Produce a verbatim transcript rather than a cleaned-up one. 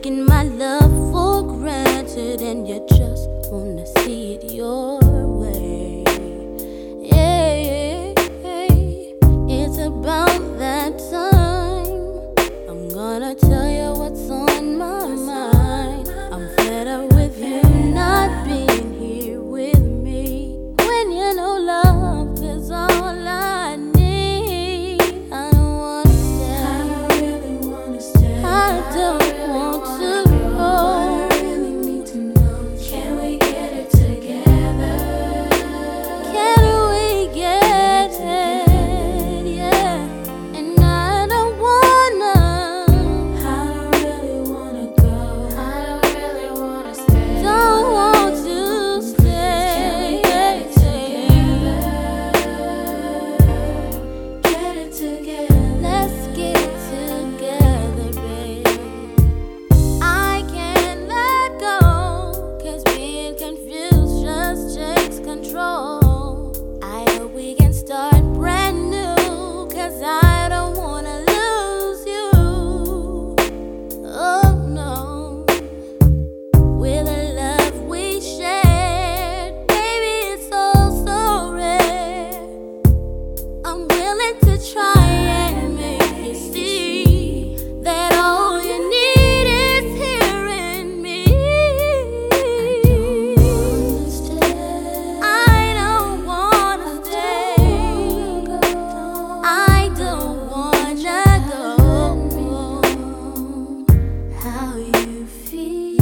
taking my love for granted, and you just wanna see it your way. Yeah, it's about that time. I'm gonna tell you what's on my mind. I'm fed up with you not being here with me. When you know love is all I need, I don't wanna stay. I don't really wanna stay. I don't want to go. I really need to know. Can we get it together? Can we get it? Yeah. And I don't wanna. I don't really wanna go. I don't really wanna stay. Don't want to stay. Can we get it together? Get it together. Let's get it together, babe. I can't let go, 'cause being confused just takes control. I hope we can start brand new, 'cause I don't wanna lose you. Oh no. With the love we shared, baby, it's all so rare. I'm willing to try and make you see that all you need is here in me. I don't wanna stay. I don't wanna go. How you feel?